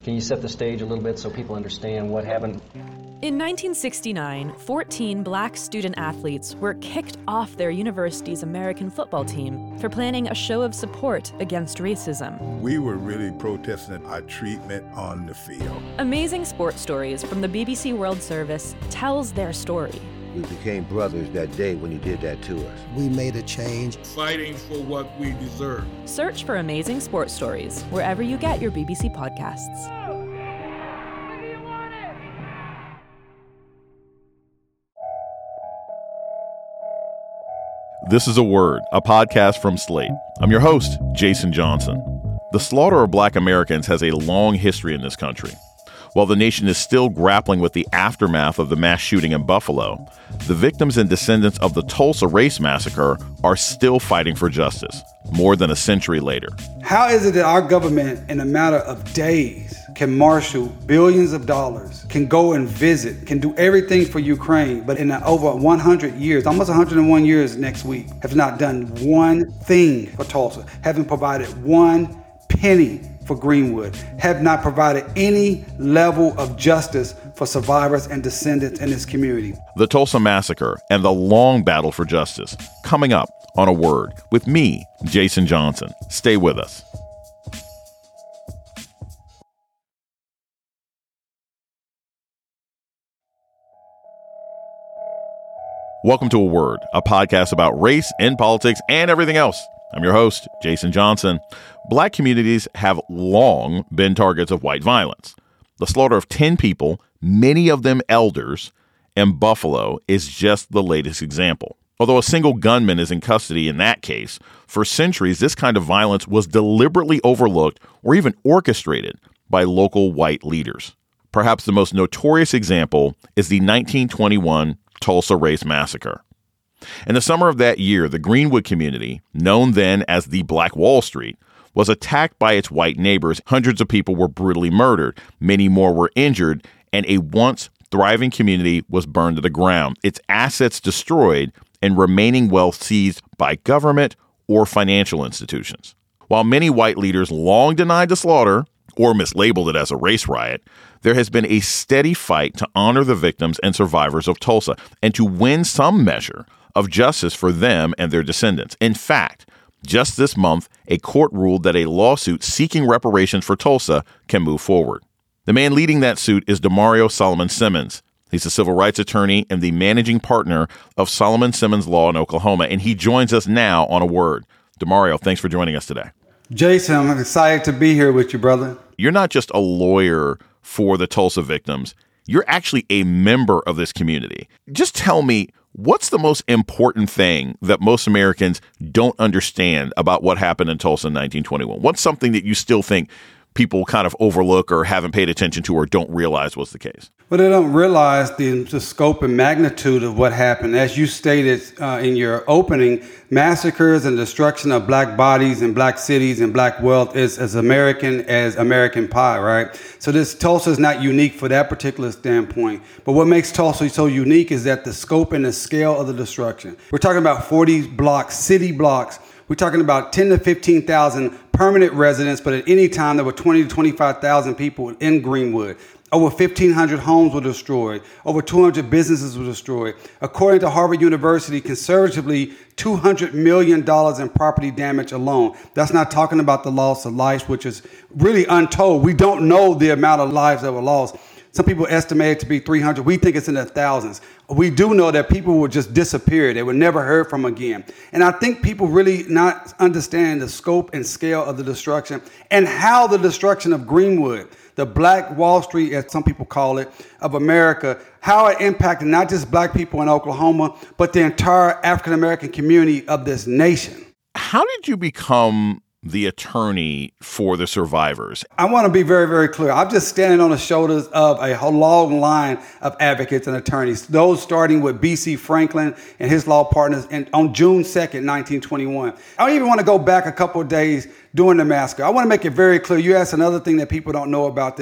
Can you set the stage a little bit so people understand what happened? In 1969, 14 black student athletes were kicked off their university's American football team for planning a show of support against racism. We were really protesting our treatment on the field. Amazing Sports Stories from the BBC World Service tells their story. We became brothers that day when you did that to us. We made a change. Fighting for what we deserve. Search for Amazing Sports Stories wherever you get your BBC podcasts. This is A Word, a podcast from Slate. I'm your host, Jason Johnson. The slaughter of black Americans has a long history in this country. While the nation is still grappling with the aftermath of the mass shooting in Buffalo, the victims and descendants of the Tulsa Race Massacre are still fighting for justice, more than a century later. How is it that our government, in a matter of days, can marshal billions of dollars, can go and visit, can do everything for Ukraine, but in over 100 years, almost 101 years next week, have not done one thing for Tulsa, haven't provided one penny for Greenwood, have not provided any level of justice for survivors and descendants in this community. The Tulsa Massacre and the long battle for justice, coming up on A Word with me, Jason Johnson. Stay with us. Welcome to A Word, a podcast about race and politics and everything else. I'm your host, Jason Johnson. Black communities have long been targets of white violence. The slaughter of 10 people, many of them elders, in Buffalo is just the latest example. Although a single gunman is in custody in that case, for centuries this kind of violence was deliberately overlooked or even orchestrated by local white leaders. Perhaps the most notorious example is the 1921 Tulsa Race Massacre. In the summer of that year, the Greenwood community, known then as the Black Wall Street, was attacked by its white neighbors. Hundreds of people were brutally murdered. Many more were injured, and a once thriving community was burned to the ground, its assets destroyed, and remaining wealth seized by government or financial institutions. While many white leaders long denied the slaughter or mislabeled it as a race riot, there has been a steady fight to honor the victims and survivors of Tulsa and to win some measure of justice for them and their descendants. In fact, just this month, a court ruled that a lawsuit seeking reparations for Tulsa can move forward. The man leading that suit is Demario Solomon Simmons. He's a civil rights attorney and the managing partner of Solomon Simmons Law in Oklahoma, and he joins us now on A Word. Demario, thanks for joining us today. Jason, I'm excited to be here with you, brother. You're not just a lawyer for the Tulsa victims. You're actually a member of this community. Just tell me, what's the most important thing that most Americans don't understand about what happened in Tulsa in 1921? What's something that you still think people kind of overlook or haven't paid attention to or don't realize was the case? Well, they don't realize the scope and magnitude of what happened. As you stated in your opening, massacres and destruction of black bodies and black cities and black wealth is as American as American pie, right? So this Tulsa is not unique for that particular standpoint. But what makes Tulsa so unique is that the scope and the scale of the destruction. We're talking about 40 blocks, city blocks. We're talking about 10 to 15,000 permanent residents, but at any time there were 20 to 25,000 people in Greenwood. Over 1,500 homes were destroyed. Over 200 businesses were destroyed. According to Harvard University, conservatively, $200 million in property damage alone. That's not talking about the loss of life, which is really untold. We don't know the amount of lives that were lost. Some people estimate it to be 300. We think it's in the thousands. We do know that people would just disappear. They were never heard from again. And I think people really not understand the scope and scale of the destruction and how the destruction of Greenwood, the Black Wall Street, as some people call it, of America, how it impacted not just black people in Oklahoma, but the entire African-American community of this nation. How did you become the attorney for the survivors? I want to be very, very clear. I'm just standing on the shoulders of a whole long line of advocates and attorneys, those starting with B.C. Franklin and his law partners on June 2nd, 1921. I don't even want to go back a couple of days during the massacre. I want to make it very clear. You asked another thing that people don't know about this.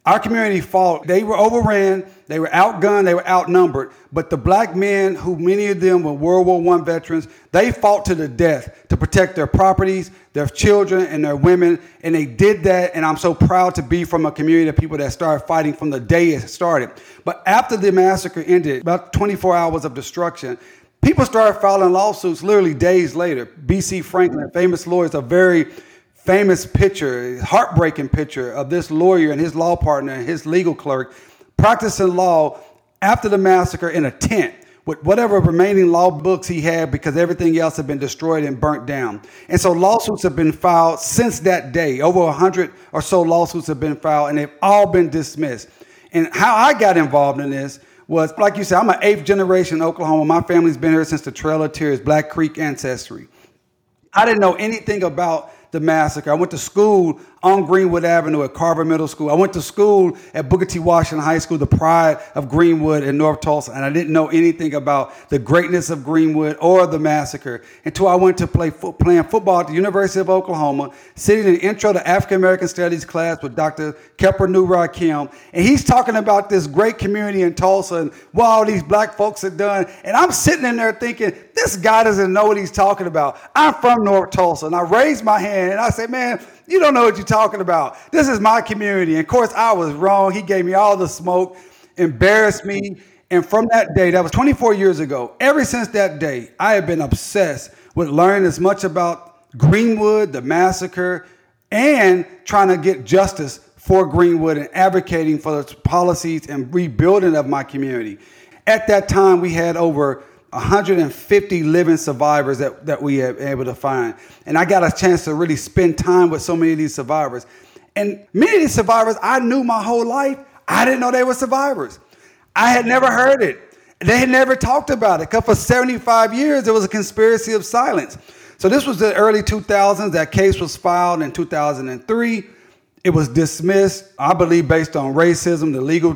Our community fought. They were overran, they were outgunned, they were outnumbered. But the black men, who many of them were World War I veterans, they fought to the death to protect their properties, their children, and their women. And they did that, and I'm so proud to be from a community of people that started fighting from the day it started. But after the massacre ended, about 24 hours of destruction, people started filing lawsuits literally days later. B.C. Franklin, famous lawyer, is a very famous picture, heartbreaking picture of this lawyer and his law partner and his legal clerk practicing law after the massacre in a tent with whatever remaining law books he had, because everything else had been destroyed and burnt down. And so lawsuits have been filed since that day. Over 100 or so lawsuits have been filed, and they've all been dismissed. And how I got involved in this was, like you said, I'm an 8th generation in Oklahoma. My family's been here since the Trail of Tears, Black Creek ancestry. I didn't know anything about the massacre. I went to school on Greenwood Avenue at Carver Middle School. I went to school at Booker T. Washington High School, the pride of Greenwood in North Tulsa, and I didn't know anything about the greatness of Greenwood or the massacre until I went to playing football at the University of Oklahoma, sitting in the Intro to African American Studies class with Dr. Kepper Newra-Kim, and he's talking about this great community in Tulsa and what all these black folks have done, and I'm sitting in there thinking, this guy doesn't know what he's talking about. I'm from North Tulsa, and I raised my hand and I said, man, you don't know what you're talking about. This is my community. And of course, I was wrong. He gave me all the smoke, embarrassed me. And from that day, that was 24 years ago, ever since that day, I have been obsessed with learning as much about Greenwood, the massacre, and trying to get justice for Greenwood and advocating for the policies and rebuilding of my community. At that time, we had over 150 living survivors that we have been able to find. And I got a chance to really spend time with so many of these survivors. And many of these survivors I knew my whole life. I didn't know they were survivors. I had never heard it. They had never talked about it, because for 75 years, there was a conspiracy of silence. So this was the early 2000s. That case was filed in 2003. It was dismissed, I believe, based on racism.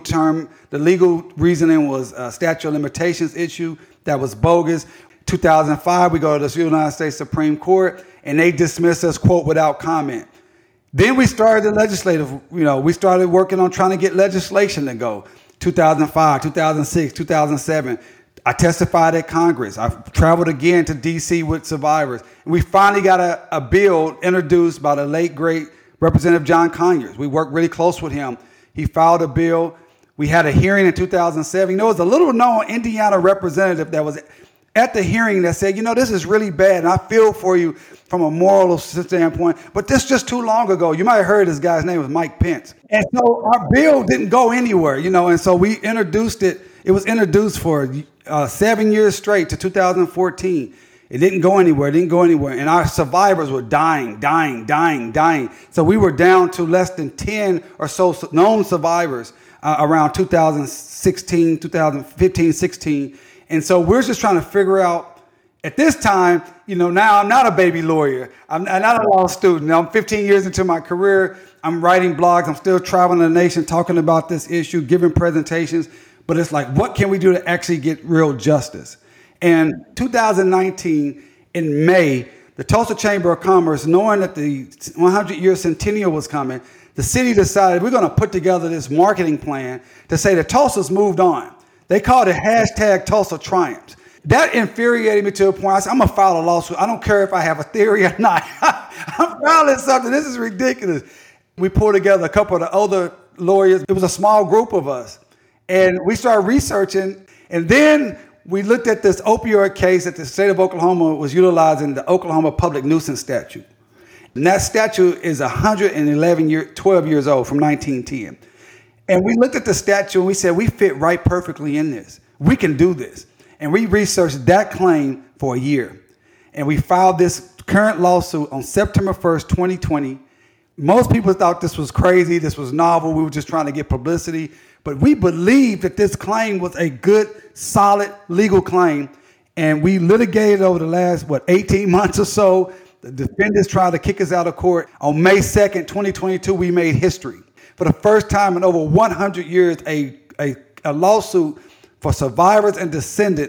The legal reasoning was a statute of limitations issue that was bogus. 2005, we go to the United States Supreme Court, and they dismissed us, quote, without comment. Then we started the legislative, we started working on trying to get legislation to go. 2005, 2006, 2007. I testified at Congress. I traveled again to D.C. with survivors. And we finally got a bill introduced by the late, great Representative John Conyers. We worked really close with him. He filed a bill. We had a hearing in 2007. There was a little known Indiana representative that was at the hearing that said, this is really bad, and I feel for you from a moral standpoint, but this just too long ago. You might have heard this guy's name was Mike Pence. And so our bill didn't go anywhere, and so we introduced it. It was introduced for 7 years straight to 2014. It didn't go anywhere. And our survivors were dying. So we were down to less than 10 or so known survivors around 2015, 16. And so we're just trying to figure out, at this time, now I'm not a baby lawyer. I'm not a law student. Now I'm 15 years into my career. I'm writing blogs. I'm still traveling the nation talking about this issue, giving presentations. But it's like, what can we do to actually get real justice? And 2019, in May, the Tulsa Chamber of Commerce, knowing that the 100-year centennial was coming, the city decided we're going to put together this marketing plan to say that Tulsa's moved on. They called it hashtag Tulsa Triumphs. That infuriated me to a point. I said, I'm going to file a lawsuit. I don't care if I have a theory or not. I'm filing something. This is ridiculous. We pulled together a couple of the other lawyers. It was a small group of us. And we started researching. And then we looked at this opioid case that the state of Oklahoma was utilizing, the Oklahoma Public Nuisance Statute. And that statute is 12 years old, from 1910. And we looked at the statute and we said, we fit right perfectly in this. We can do this. And we researched that claim for a year. And we filed this current lawsuit on September 1st, 2020. Most people thought this was crazy, this was novel, we were just trying to get publicity. But we believed that this claim was a good, solid legal claim. And we litigated over the last, 18 months or so. The defendants tried to kick us out of court. On May 2nd, 2022, we made history. For the first time in over 100 years, a lawsuit for survivors and descendants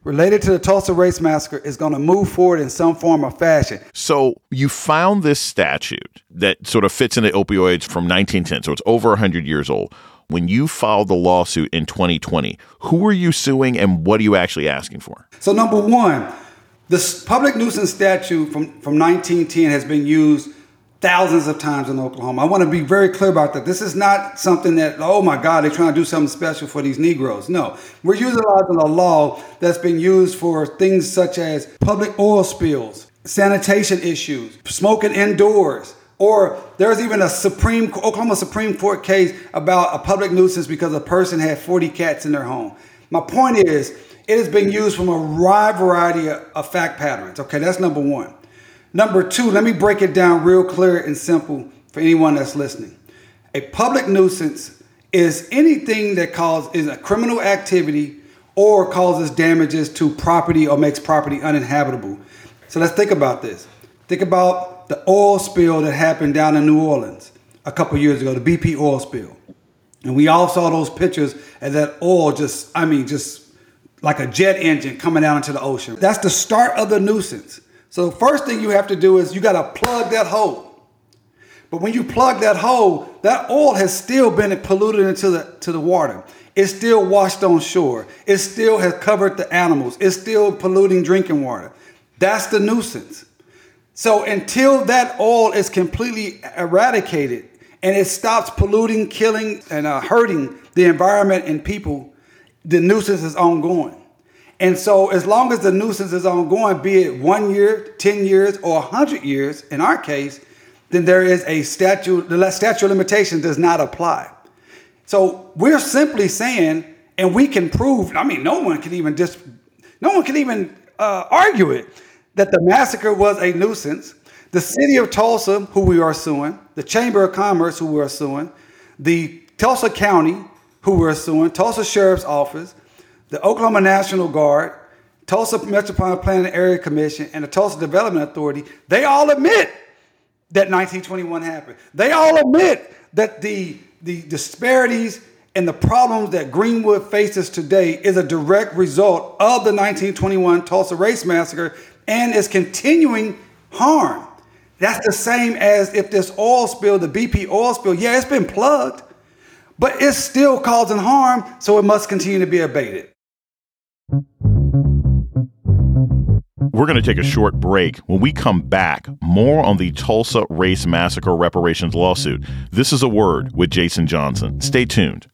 related to the Tulsa Race Massacre is going to move forward in some form or fashion. So you found this statute that sort of fits into opioids from 1910, so it's over 100 years old. When you filed the lawsuit in 2020, who are you suing and what are you actually asking for? So number one, this public nuisance statute from 1910 has been used thousands of times in Oklahoma. I want to be very clear about that. This is not something that, oh my God, they're trying to do something special for these Negroes. No, we're utilizing a law that's been used for things such as public oil spills, sanitation issues, smoking indoors, or there's even a Oklahoma Supreme Court case about a public nuisance because a person had 40 cats in their home. My point is, it has been used from a wide variety of fact patterns. Okay, that's number one. Number two, let me break it down real clear and simple for anyone that's listening. A public nuisance is anything that is a criminal activity or causes damages to property or makes property uninhabitable. So let's think about this. Think about the oil spill that happened down in New Orleans a couple years ago, the BP oil spill. And we all saw those pictures of that oil just like a jet engine coming out into the ocean. That's the start of the nuisance. So the first thing you have to do is you got to plug that hole. But when you plug that hole, that oil has still been polluted into the water. It's still washed on shore. It still has covered the animals. It's still polluting drinking water. That's the nuisance. So until that oil is completely eradicated and it stops polluting, killing, and hurting the environment and people, the nuisance is ongoing. And so as long as the nuisance is ongoing, be it 1 year, 10 years, or 100 years, in our case, then there is a statute, the statute of limitation does not apply. So we're simply saying, and we can prove, no one can even argue it, that the massacre was a nuisance. The city of Tulsa, who we are suing, the Chamber of Commerce, who we are suing, the Tulsa County, who we're suing, Tulsa Sheriff's Office, the Oklahoma National Guard, Tulsa Metropolitan Planning Area Commission, and the Tulsa Development Authority, they all admit that 1921 happened. They all admit that the disparities and the problems that Greenwood faces today is a direct result of the 1921 Tulsa Race Massacre and is continuing harm. That's the same as if this oil spill, the BP oil spill, it's been plugged, but it's still causing harm, so it must continue to be abated. We're going to take a short break. When we come back, more on the Tulsa Race Massacre reparations lawsuit. This is A Word with Jason Johnson. Stay tuned.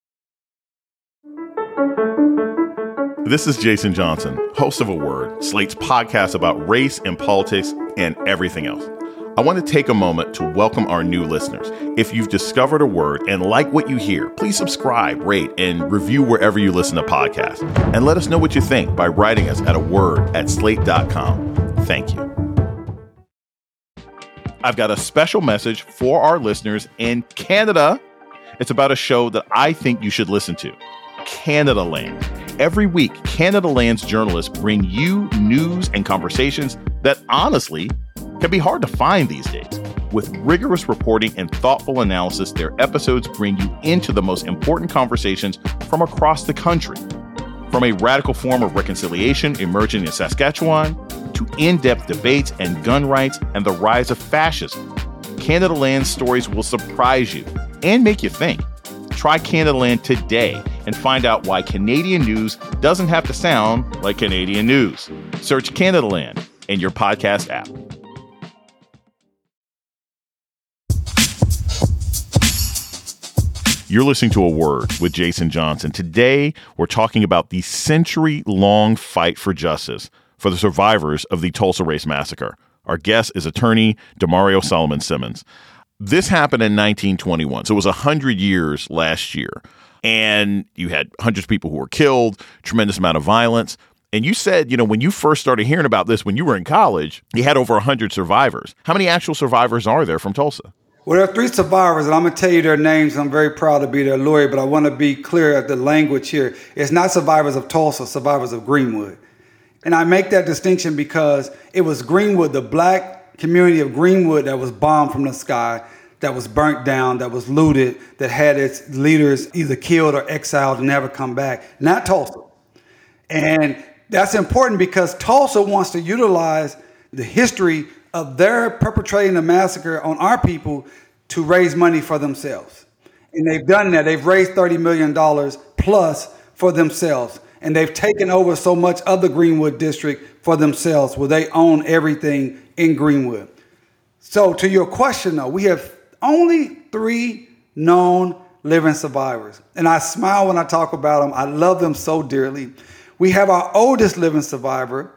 This is Jason Johnson, host of A Word, Slate's podcast about race and politics and everything else. I want to take a moment to welcome our new listeners. If you've discovered A Word and like what you hear, please subscribe, rate, and review wherever you listen to podcasts. And let us know what you think by writing us at aword@slate.com. Thank you. I've got a special message for our listeners in Canada. It's about a show that I think you should listen to, Canadaland. Every week, Canadaland's journalists bring you news and conversations that honestly can be hard to find these days. With rigorous reporting and thoughtful analysis, their episodes bring you into the most important conversations from across the country. From a radical form of reconciliation emerging in Saskatchewan to in-depth debates and gun rights and the rise of fascism, Canadaland's stories will surprise you and make you think. Try Canadaland today and find out why Canadian news doesn't have to sound like Canadian news. Search Canadaland in your podcast app. You're listening to A Word with Jason Johnson. Today, we're talking about the century-long fight for justice for the survivors of the Tulsa Race Massacre. Our guest is attorney Damario Solomon Simmons. This happened in 1921, so it was 100 years last year. And you had hundreds of people who were killed, tremendous amount of violence. And you said, when you first started hearing about this, when you were in college, you had over 100 survivors. How many actual survivors are there from Tulsa? Well, there are 3 survivors, and I'm going to tell you their names. I'm very proud to be their lawyer, but I want to be clear at the language here. It's not survivors of Tulsa, survivors of Greenwood. And I make that distinction because it was Greenwood, the black community of Greenwood, that was bombed from the sky, that was burnt down, that was looted, that had its leaders either killed or exiled and never come back. Not Tulsa. And that's important because Tulsa wants to utilize the history of their perpetrating a massacre on our people to raise money for themselves. And they've done that. They've raised $30 million plus for themselves. And they've taken over so much of the Greenwood district for themselves, where they own everything in Greenwood. So to your question, though, we have only 3 known living survivors. And I smile when I talk about them. I love them so dearly. We have our oldest living survivor,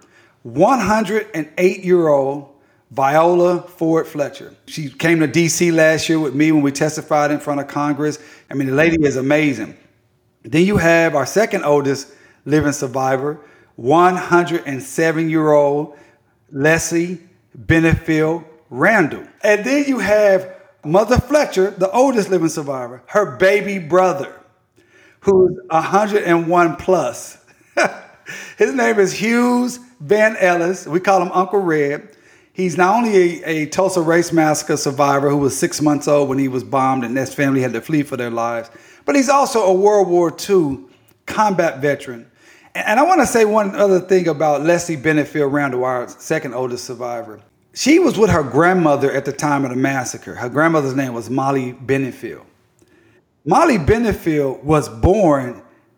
108-year-old Viola Ford Fletcher. She came to D.C. last year with me when we testified in front of Congress. I mean, the lady is amazing. Then you have our second oldest living survivor, 107-year-old Leslie Benefield Randall. And then you have Mother Fletcher, the oldest living survivor, her baby brother, who's 101 plus. His name is Hughes Van Ellis. We call him Uncle Red. He's not only a Tulsa Race Massacre survivor who was 6 months old when he was bombed and his family had to flee for their lives, but he's also a World War II combat veteran. And I want to say one other thing about Leslie Benefield Randall, our second oldest survivor. She was with her grandmother at the time of the massacre. Her grandmother's name was Molly Benefield. Molly Benefield was born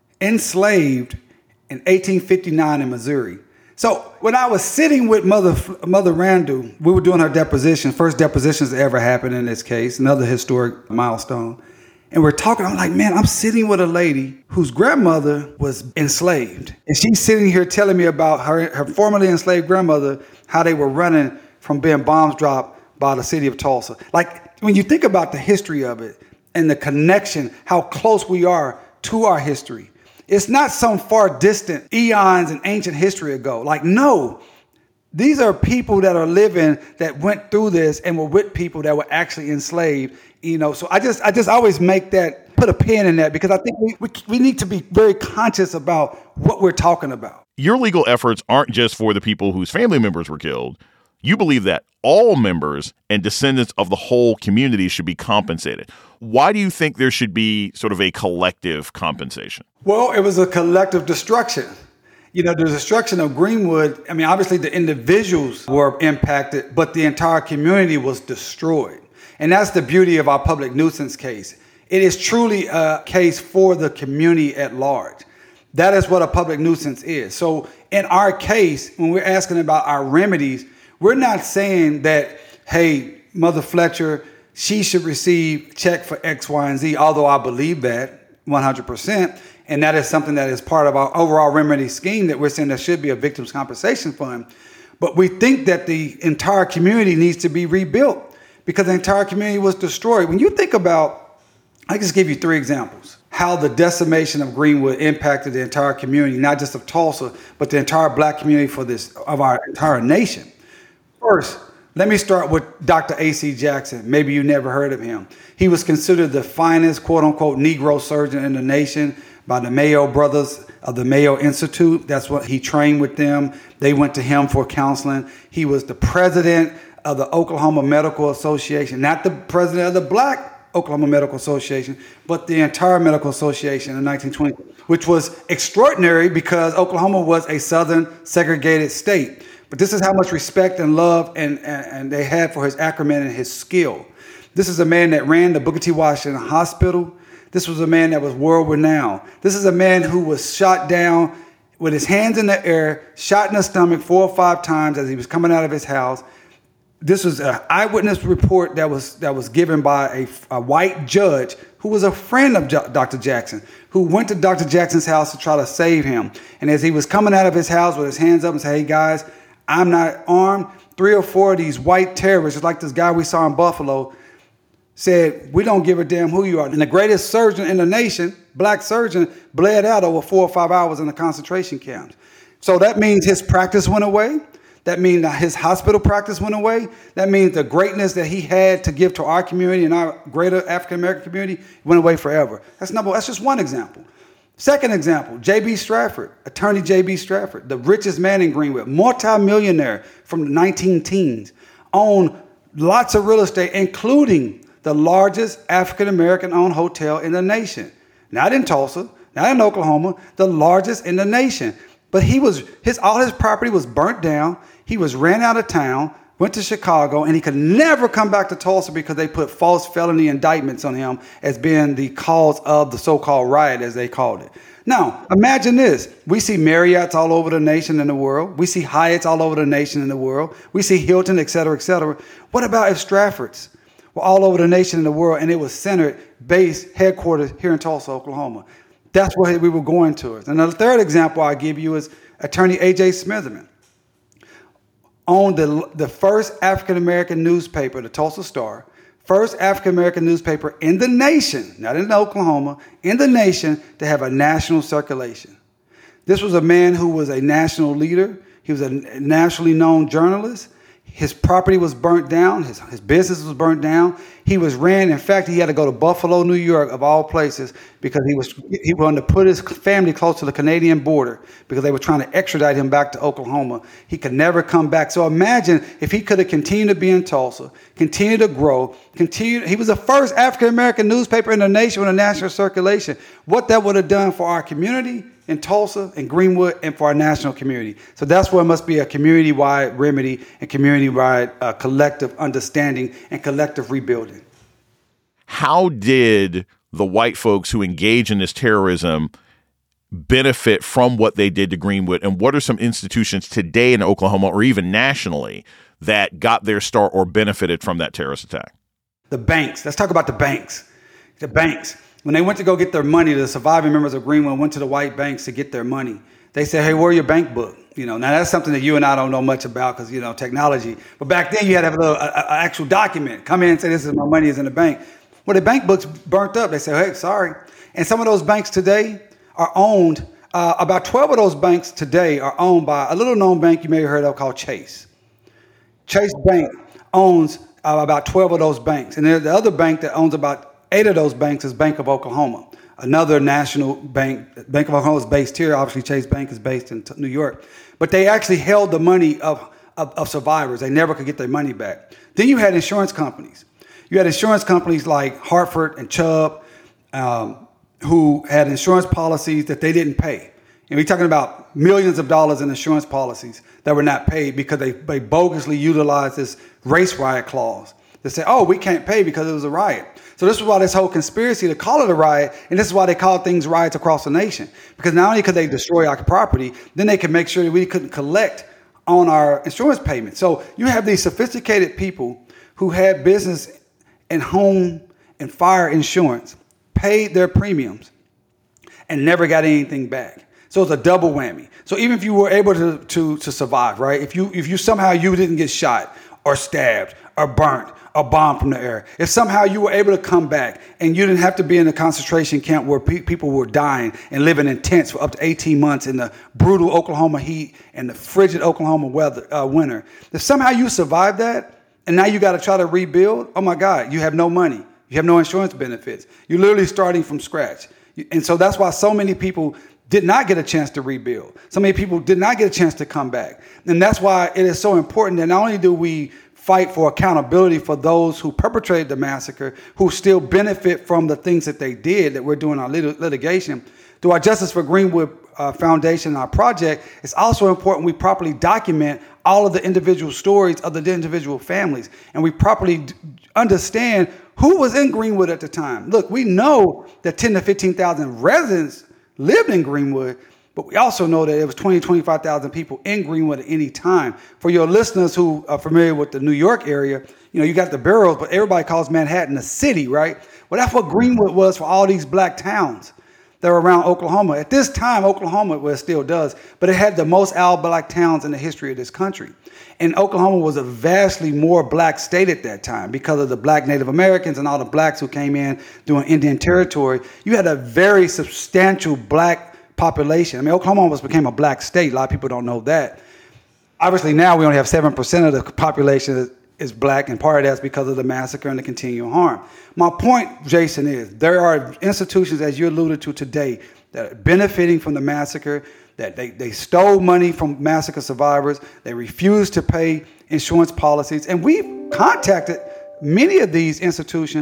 enslaved in 1859 in Missouri. So when I was sitting with Mother Randall, we were doing her deposition, first depositions that ever happened in this case, another historic milestone. And we're talking, I'm like, man, I'm sitting with a lady whose grandmother was enslaved. And she's sitting here telling me about her formerly enslaved grandmother, how they were running from being bombs dropped by the city of Tulsa. Like, when you think about the history of it and the connection, how close we are to our history, it's not some far distant eons and ancient history ago. Like, no, these are people that are living, that went through this and were with people that were actually enslaved. You know, so I just always make that, put a pin in that, because I think we need to be very conscious about what we're talking about. Your legal efforts aren't just for the people whose family members were killed. You believe that all members and descendants of the whole community should be compensated. Why do you think there should be sort of a collective compensation? Well, it was a collective destruction. You know, the destruction of Greenwood, I mean, obviously the individuals were impacted, but the entire community was destroyed. And that's the beauty of our public nuisance case. It is truly a case for the community at large. That is what a public nuisance is. So in our case, when we're asking about our remedies, we're not saying that, hey, Mother Fletcher, she should receive check for X, Y, and Z, although I believe that 100%. And that is something that is part of our overall remedy scheme, that we're saying there should be a victims compensation fund. But we think that the entire community needs to be rebuilt because the entire community was destroyed. When you think about, I just give you 3 examples, how the decimation of Greenwood impacted the entire community, not just of Tulsa, but the entire black community of our entire nation. First, let me start with Dr. A.C. Jackson. Maybe you never heard of him. He was considered the finest, quote unquote, Negro surgeon in the nation by the Mayo brothers of the Mayo Institute. That's what he trained with them. They went to him for counseling. He was the president of the Oklahoma Medical Association, not the president of the Black Oklahoma Medical Association, but the entire medical association in 1920, which was extraordinary because Oklahoma was a southern segregated state. But this is how much respect and love and they had for his acumen and his skill. This is a man that ran the Booker T. Washington Hospital. This was a man that was world renowned. This is a man who was shot down with his hands in the air, shot in the stomach 4 or 5 times as he was coming out of his house. This was an eyewitness report that was given by a white judge who was a friend of Dr. Jackson, who went to Dr. Jackson's house to try to save him. And as he was coming out of his house with his hands up and said, hey guys, I'm not armed, 3 or 4 of these white terrorists, just like this guy we saw in Buffalo, said, we don't give a damn who you are. And the greatest surgeon in the nation, black surgeon, bled out over 4 or 5 hours in the concentration camps. So that means his practice went away. That means that his hospital practice went away. That means the greatness that he had to give to our community and our greater African-American community went away forever. That's just one example. Second example, J.B. Stratford, attorney J.B. Stratford, the richest man in Greenwood, multimillionaire from the 19-teens, owned lots of real estate, including the largest African-American owned hotel in the nation. Not in Tulsa, not in Oklahoma, the largest in the nation. But all his property was burnt down. He was ran out of town, went to Chicago, and he could never come back to Tulsa because they put false felony indictments on him as being the cause of the so-called riot, as they called it. Now, imagine this. We see Marriott's all over the nation and the world. We see Hyatt's all over the nation and the world. We see Hilton, et cetera, et cetera. What about if Stratford's were all over the nation and the world, and it was headquartered here in Tulsa, Oklahoma? That's what we were going towards. And the third example I give you is Attorney A.J. Smitherman owned the first African-American newspaper, the Tulsa Star, first African-American newspaper in the nation, not in Oklahoma, in the nation to have a national circulation. This was a man who was a national leader. He was a nationally known journalist. His property was burnt down. His business was burnt down. He was ran. In fact, he had to go to Buffalo, New York, of all places, because he wanted to put his family close to the Canadian border because they were trying to extradite him back to Oklahoma. He could never come back. So imagine if he could have continued to be in Tulsa, continued to grow, He was the first African-American newspaper in the nation with a national circulation. What that would have done for our community in Tulsa and Greenwood and for our national community. So that's where it must be a community-wide remedy and community-wide collective understanding and collective rebuilding. How did the white folks who engage in this terrorism benefit from what they did to Greenwood? And what are some institutions today in Oklahoma or even nationally that got their start or benefited from that terrorist attack? The banks. Let's talk about the banks. The banks. When they went to go get their money, the surviving members of Greenwood went to the white banks to get their money. They said, hey, where's your bank book? Now that's something that you and I don't know much about because, technology. But back then you had to have an actual document. Come in and say, this is my money is in the bank. Well, the bank book's burnt up. They said, hey, sorry. And some of those banks today are owned, about 12 of those banks today are owned by a little known bank you may have heard of called Chase. Chase Bank owns about 12 of those banks. And the other bank that owns about 8 of those banks is Bank of Oklahoma, another national bank. Bank of Oklahoma is based here. Obviously, Chase Bank is based in New York. But they actually held the money of survivors. They never could get their money back. Then you had insurance companies. You had insurance companies like Hartford and Chubb who had insurance policies that they didn't pay. And we're talking about millions of dollars in insurance policies that were not paid because they bogusly utilized this race riot clause. They say, oh, we can't pay because it was a riot. So this is why this whole conspiracy to call it a riot, and this is why they call things riots across the nation. Because not only could they destroy our property, then they could make sure that we couldn't collect on our insurance payments. So you have these sophisticated people who had business and home and fire insurance, paid their premiums, and never got anything back. So it's a double whammy. So even if you were able to survive, right? If you somehow you didn't get shot or stabbed or burnt, a bomb from the air. If somehow you were able to come back and you didn't have to be in a concentration camp where people were dying and living in tents for up to 18 months in the brutal Oklahoma heat and the frigid Oklahoma winter, if somehow you survived that and now you got to try to rebuild, oh my God, you have no money. You have no insurance benefits. You're literally starting from scratch. And so that's why so many people did not get a chance to rebuild. So many people did not get a chance to come back. And that's why it is so important that not only do we fight for accountability for those who perpetrated the massacre, who still benefit from the things that they did, that we're doing our litigation. Through our Justice for Greenwood Foundation, our project, it's also important we properly document all of the individual stories of the individual families, and we properly understand who was in Greenwood at the time. Look, we know that 10 to 15,000 residents lived in Greenwood, but we also know that it was 20, 25,000 people in Greenwood at any time. For your listeners who are familiar with the New York area, you got the boroughs, but everybody calls Manhattan a city, right? Well, that's what Greenwood was for all these black towns that were around Oklahoma. At this time, Oklahoma, well, it still does, but it had the most all-black towns in the history of this country. And Oklahoma was a vastly more black state at that time because of the black Native Americans and all the blacks who came in doing Indian territory. You had a very substantial black population. I mean, Oklahoma almost became a black state. A lot of people don't know that. Obviously, now we only have 7% of the population is black, and part of that's because of the massacre and the continual harm. My point, Jason, is there are institutions, as you alluded to today, that are benefiting from the massacre, that they stole money from massacre survivors. They refused to pay insurance policies. And we've contacted many of these institutions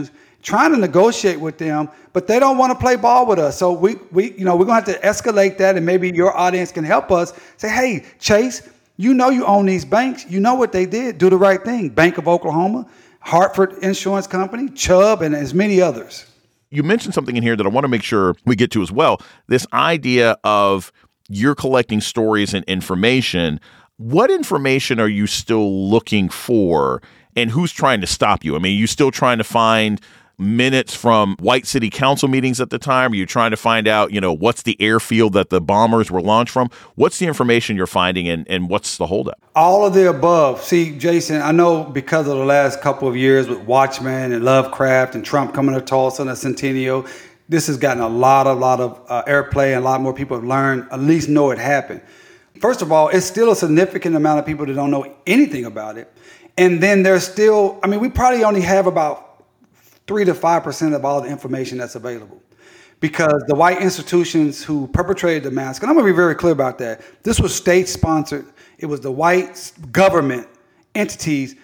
trying to negotiate with them, but they don't want to play ball with us. So we're going to have to escalate that, and maybe your audience can help us say, hey, Chase, you own these banks. You know what they did. Do the right thing. Bank of Oklahoma, Hartford Insurance Company, Chubb, and as many others. You mentioned something in here that I want to make sure we get to as well. This idea of you're collecting stories and information. What information are you still looking for, and who's trying to stop you? I mean, are you still trying to find minutes from White City Council meetings at the time? Are you trying to find out, what's the airfield that the bombers were launched from? What's the information you're finding, and what's the holdup? All of the above. See, Jason, I know because of the last couple of years with Watchmen and Lovecraft and Trump coming to Tulsa and the Centennial, this has gotten a lot of airplay, and a lot more people have learned, at least know it happened. First of all, it's still a significant amount of people that don't know anything about it. And then there's still, we probably only have about 3 to 5% of all the information that's available. Because the white institutions who perpetrated the massacre, and I'm going to be very clear about that, this was state-sponsored. It was the white government entities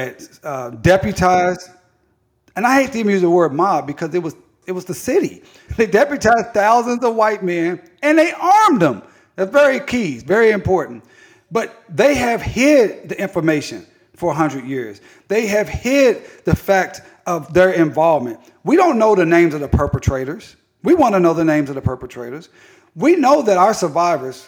that deputized, and I hate to even use the word mob because it was the city. They deputized thousands of white men, and they armed them. That's very key, very important. But they have hid the information for 100 years. They have hid the fact of their involvement. We don't know the names of the perpetrators. We want to know the names of the perpetrators. We know that our survivors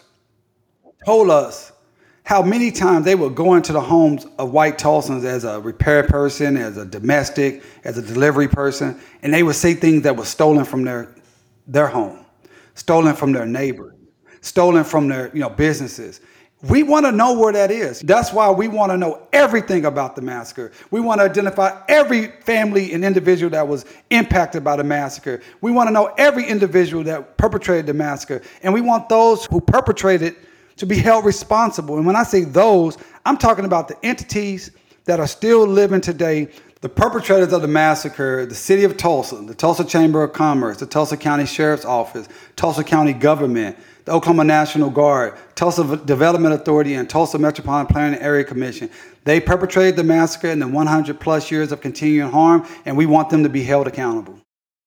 told us how many times they would go into the homes of white Tulsans as a repair person, as a domestic, as a delivery person, and they would say things that were stolen from their home, stolen from their neighbors, stolen from their businesses. We want to know where that is. That's why we want to know everything about the massacre. We want to identify every family and individual that was impacted by the massacre. We want to know every individual that perpetrated the massacre. And we want those who perpetrated to be held responsible. And when I say those, I'm talking about the entities that are still living today, the perpetrators of the massacre, the city of Tulsa, the Tulsa Chamber of Commerce, the Tulsa County Sheriff's Office, Tulsa County Government, the Oklahoma National Guard, Tulsa Development Authority, and Tulsa Metropolitan Planning Area Commission. They perpetrated the massacre and the 100 plus years of continuing harm, and we want them to be held accountable.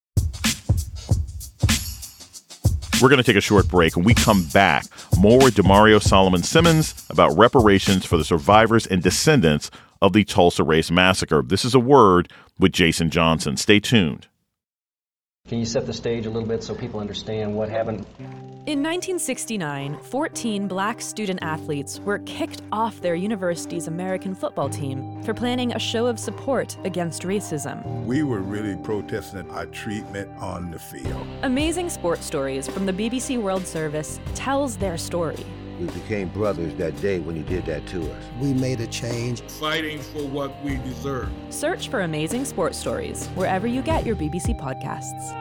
We're going to take a short break. When we come back, more with Demario Solomon Simmons about reparations for the survivors and descendants of the Tulsa Race Massacre. This is A Word with Jason Johnson. Stay tuned. Can you set the stage a little bit so people understand what happened? In 1969, 14 black student athletes were kicked off their university's American football team for planning a show of support against racism. We were really protesting our treatment on the field. Amazing Sports Stories from the BBC World Service tells their story. We became brothers that day when you did that to us. We made a change. Fighting for what we deserve. Search for Amazing Sports Stories wherever you get your BBC podcasts.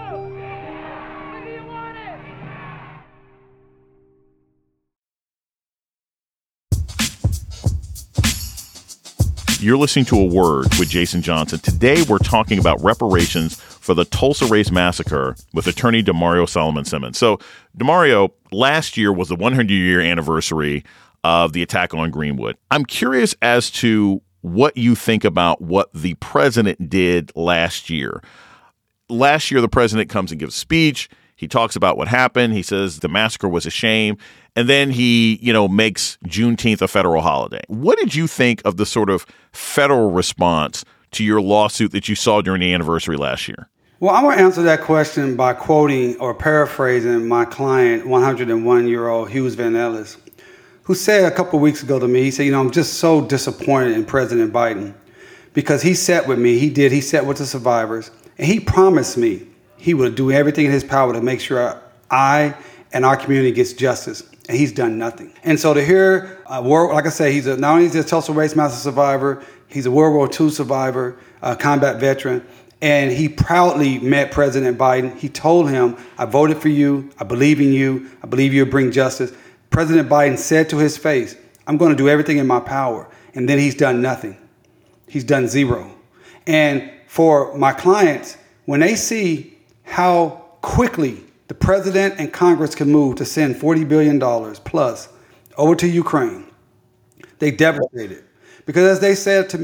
You're listening to A Word with Jason Johnson. Today, we're talking about reparations for the Tulsa Race Massacre with attorney Demario Solomon Simmons. So, Demario, last year was the 100-year anniversary of the attack on Greenwood. I'm curious as to what you think about what the president did last year. Last year, the president comes and gives a speech. He talks about what happened. He says the massacre was a shame. And then he, makes Juneteenth a federal holiday. What did you think of the sort of federal response to your lawsuit that you saw during the anniversary last year? Well, I'm going to answer that question by quoting or paraphrasing my client, 101-year-old Hughes Van Ellis, who said a couple of weeks ago to me, he said, I'm just so disappointed in President Biden because he sat with me. He sat with the survivors, and he promised me he would do everything in his power to make sure I and our community gets justice. And he's done nothing. And so to hear, like I say, not only is he a Tulsa Race Massacre survivor, he's a World War II survivor, a combat veteran, and he proudly met President Biden. He told him, I voted for you, I believe in you, I believe you'll bring justice. President Biden said to his face, I'm going to do everything in my power. And then he's done nothing. He's done zero. And for my clients, when they see how quickly the president and Congress can move to send $40 billion plus over to Ukraine, they devastated. Because as they said to me,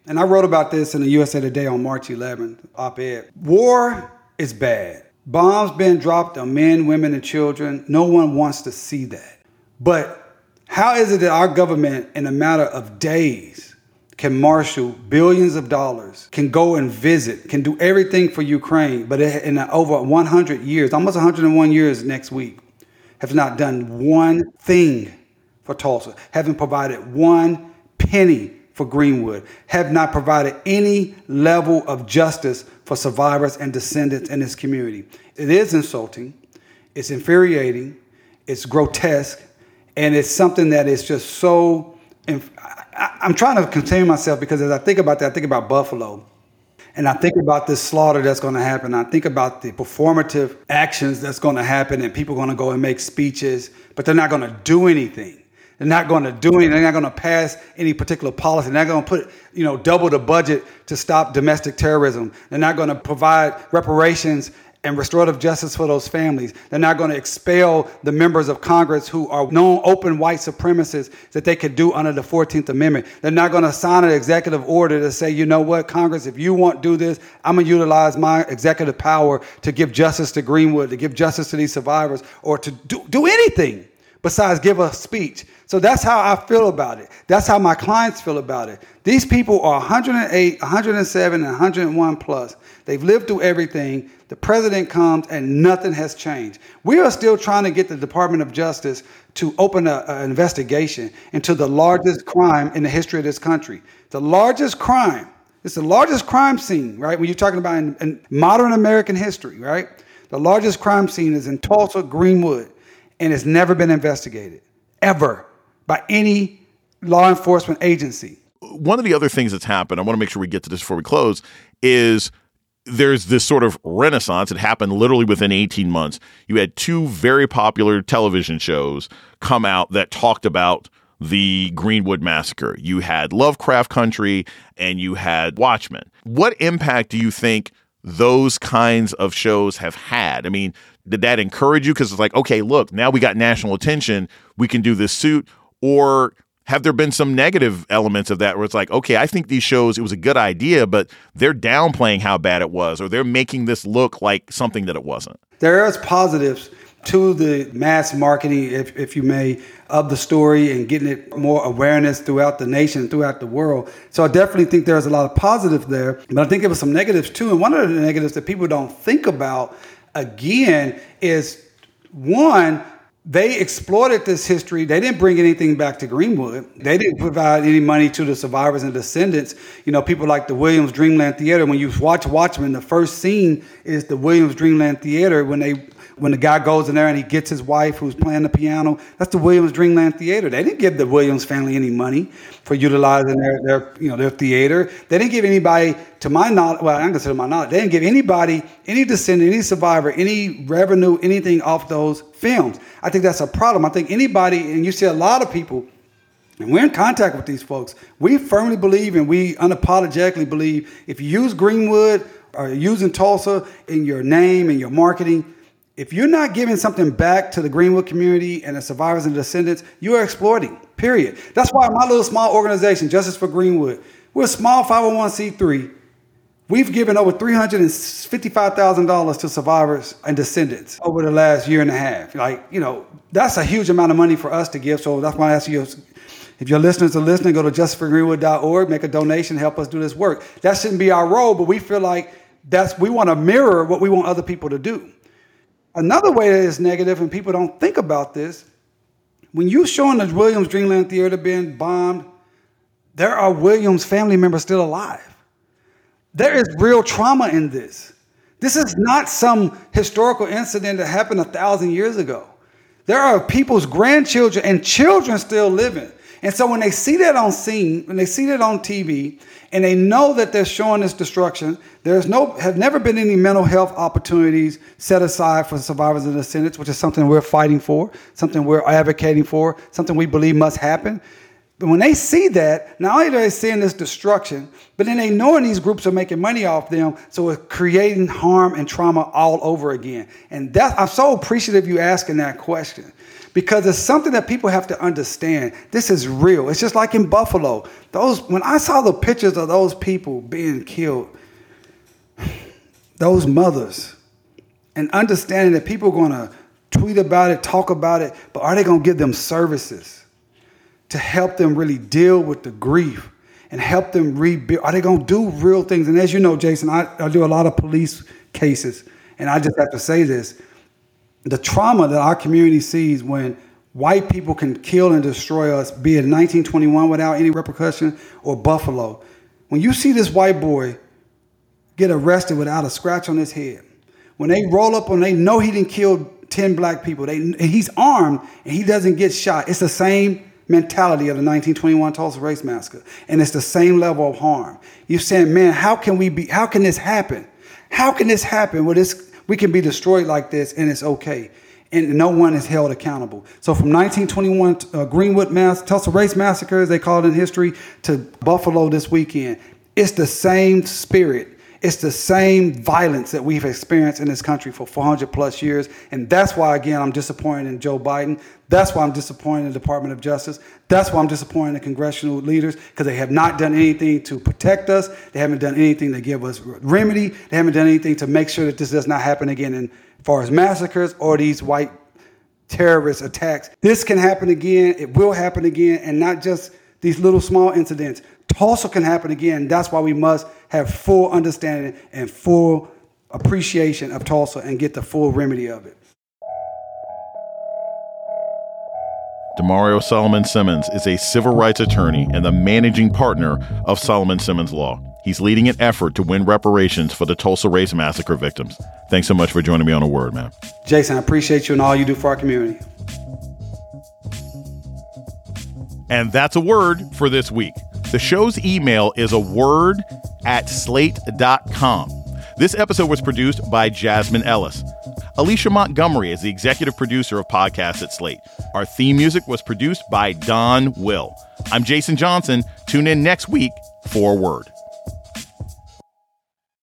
and I wrote about this in the USA Today on March 11th, op-ed. War is bad. Bombs being dropped on men, women, and children. No one wants to see that. But how is it that our government, in a matter of days, can marshal billions of dollars, can go and visit, can do everything for Ukraine, but in over 100 years, almost 101 years next week, have not done one thing for Tulsa, haven't provided one penny for Greenwood, have not provided any level of justice for survivors and descendants in this community. It is insulting, it's infuriating, it's grotesque, and it's something that is just so... I'm trying to contain myself because as I think about that, I think about Buffalo. And I think about this slaughter that's going to happen. I think about the performative actions that's going to happen, and people are going to go and make speeches, but they're not going to do anything. They're not going to do anything. They're not going to pass any particular policy. They're not going to put, double the budget to stop domestic terrorism. They're not going to provide reparations and restorative justice for those families. They're not going to expel the members of Congress who are known open white supremacists that they could do under the 14th Amendment. They're not going to sign an executive order to say, you know what, Congress, if you want to do this, I'm going to utilize my executive power to give justice to Greenwood, to give justice to these survivors, or to do anything besides give a speech. So that's how I feel about it. That's how my clients feel about it. These people are 108, 107, and 101 plus. They've lived through everything. The president comes and nothing has changed. We are still trying to get the Department of Justice to open an investigation into the largest crime in the history of this country. The largest crime. It's the largest crime scene, right? When you're talking about in modern American history, right? The largest crime scene is in Tulsa, Greenwood, and it's never been investigated, ever, by any law enforcement agency. One of the other things that's happened, I want to make sure we get to this before we close, is there's this sort of renaissance. It happened literally within 18 months. You had two very popular television shows come out that talked about the Greenwood Massacre. You had Lovecraft Country and you had Watchmen. What impact do you think those kinds of shows have had? I mean, did that encourage you? Because it's like, okay, look, now we got national attention. We can do this suit. Or have there been some negative elements of that where it's like, okay, I think these shows, it was a good idea, but they're downplaying how bad it was, or they're making this look like something that it wasn't? There is positives to the mass marketing, if you may, of the story and getting it more awareness throughout the nation, throughout the world. So I definitely think there's a lot of positives there, but I think there was some negatives too. And one of the negatives that people don't think about, again, is one, they exploited this history. They didn't bring anything back to Greenwood. They didn't provide any money to the survivors and descendants. You know, people like the Williams Dreamland Theater. When you watch Watchmen, the first scene is the Williams Dreamland Theater when the guy goes in there and he gets his wife who's playing the piano. That's the Williams Dreamland Theater. They didn't give the Williams family any money for utilizing their theater. They didn't give anybody, to my knowledge, well, I consider my knowledge, they didn't give anybody, any descendant, any survivor, any revenue, anything off those films. I think that's a problem. I think anybody, and you see a lot of people, and we're in contact with these folks, we firmly believe and we unapologetically believe if you use Greenwood or using Tulsa in your name and your marketing, if you're not giving something back to the Greenwood community and the survivors and descendants, you are exploiting, period. That's why my little small organization, Justice for Greenwood, we're a small 501c3. We've given over $355,000 to survivors and descendants over the last year and a half. That's a huge amount of money for us to give. So that's why I ask you, if your listeners are listening, go to justiceforgreenwood.org, make a donation, help us do this work. That shouldn't be our role, but we feel like we want to mirror what we want other people to do. Another way that is negative, and people don't think about this, when you're showing the Williams Dreamland Theater being bombed, there are Williams family members still alive. There is real trauma in this. This is not some historical incident that happened 1,000 years ago. There are people's grandchildren and children still living. And so when they see that on scene, when they see that on TV, and they know that they're showing this destruction, have never been any mental health opportunities set aside for survivors and descendants, which is something we're fighting for, something we're advocating for, something we believe must happen. But when they see that, not only are they seeing this destruction, but then they knowing these groups are making money off them, so it's creating harm and trauma all over again. And I'm so appreciative you asking that question, because it's something that people have to understand. This is real. It's just like in Buffalo. When I saw the pictures of those people being killed, those mothers, and understanding that people are going to tweet about it, talk about it, but are they going to give them services to help them really deal with the grief and help them rebuild? Are they going to do real things? And as you know, Jason, I do a lot of police cases, and I just have to say this. The trauma that our community sees when white people can kill and destroy us, be it 1921 without any repercussion or Buffalo. When you see this white boy get arrested without a scratch on his head, when they roll up and they know he didn't kill 10 black people, and he's armed and he doesn't get shot, it's the same mentality of the 1921 Tulsa Race Massacre. And it's the same level of harm. You're saying, man, how can this happen? How can this happen where we can be destroyed like this and it's okay? And no one is held accountable. So from 1921 Greenwood Tulsa Race Massacre, as they call it in history, to Buffalo this weekend, it's the same spirit. It's the same violence that we've experienced in this country for 400 plus years. And that's why, again, I'm disappointed in Joe Biden. That's why I'm disappointed in the Department of Justice. That's why I'm disappointed in the congressional leaders, because they have not done anything to protect us. They haven't done anything to give us remedy. They haven't done anything to make sure that this does not happen again as far as massacres or these white terrorist attacks. This can happen again. It will happen again. And not just these little small incidents. Tulsa can happen again. That's why we must have full understanding and full appreciation of Tulsa and get the full remedy of it. Demario Solomon Simmons is a civil rights attorney and the managing partner of Solomon Simmons Law. He's leading an effort to win reparations for the Tulsa Race Massacre victims. Thanks so much for joining me on A Word, man. Jason, I appreciate you and all you do for our community. And that's A Word for this week. The show's email is aword@slate.com. This episode was produced by Jasmine Ellis. Alicia Montgomery is the executive producer of podcasts at Slate. Our theme music was produced by Don Will. I'm Jason Johnson. Tune in next week for A Word.